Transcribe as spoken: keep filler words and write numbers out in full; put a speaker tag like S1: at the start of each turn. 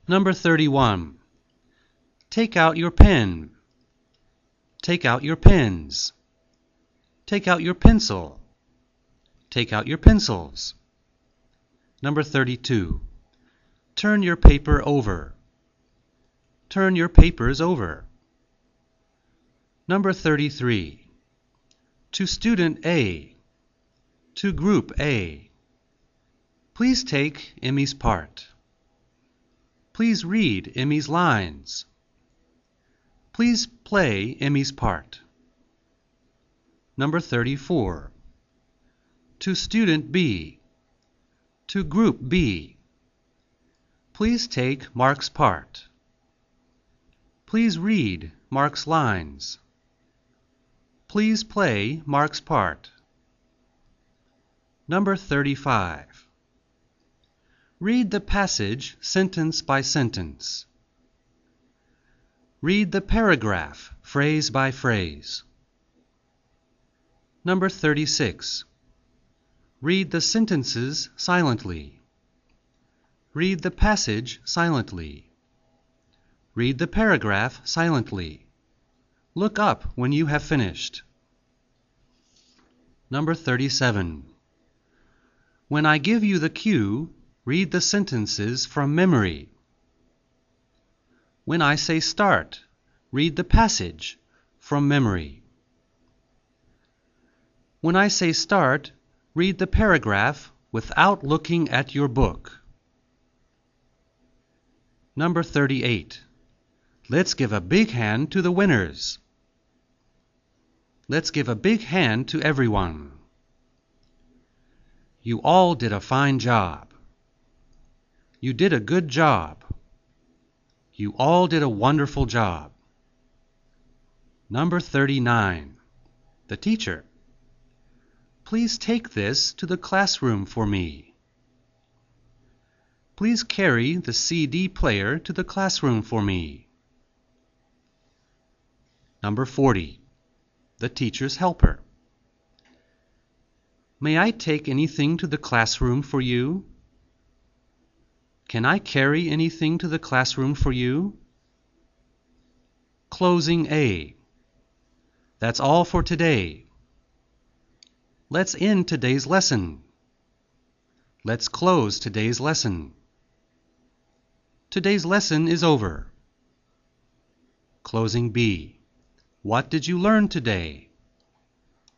S1: Number thirty-one. Take out your pen. Take out your pens. Take out your pencil. Take out your pencils. Number thirty-two. Turn your paper over. Turn your papers over. Number thirty-three. To Student A. To Group A. Please take Emmy's part. Please read Emmy's lines. Please play Emmy's part. Number thirty-four. To Student B. To Group B. Please take Mark's part. Please read Mark's lines. Please play Mark's part. Number thirty-five. Read the passage sentence by sentence. Read the paragraph phrase by phrase. Number thirty-six. Read the sentences silently. Read the passage silently. Read the paragraph silently. Look up when you have finished. Number thirty-seven. When I give you the cue, read the sentences from memory. When I say start, read the passage from memory. When I say start, read the paragraph without looking at your book. Number thirty-eight. Let's give a big hand to the winners. Let's give a big hand to everyone. You all did a fine job. You did a good job. You all did a wonderful job. Number thirty-nine. The teacher. Please take this to the classroom for me. Please carry the C D player to the classroom for me. Number forty. The teacher's helper. May I take anything to the classroom for you? Can I carry anything to the classroom for you? Closing A. That's all for today. Let's end today's lesson. Let's close today's lesson. Today's lesson is over. Closing B. What did you learn today?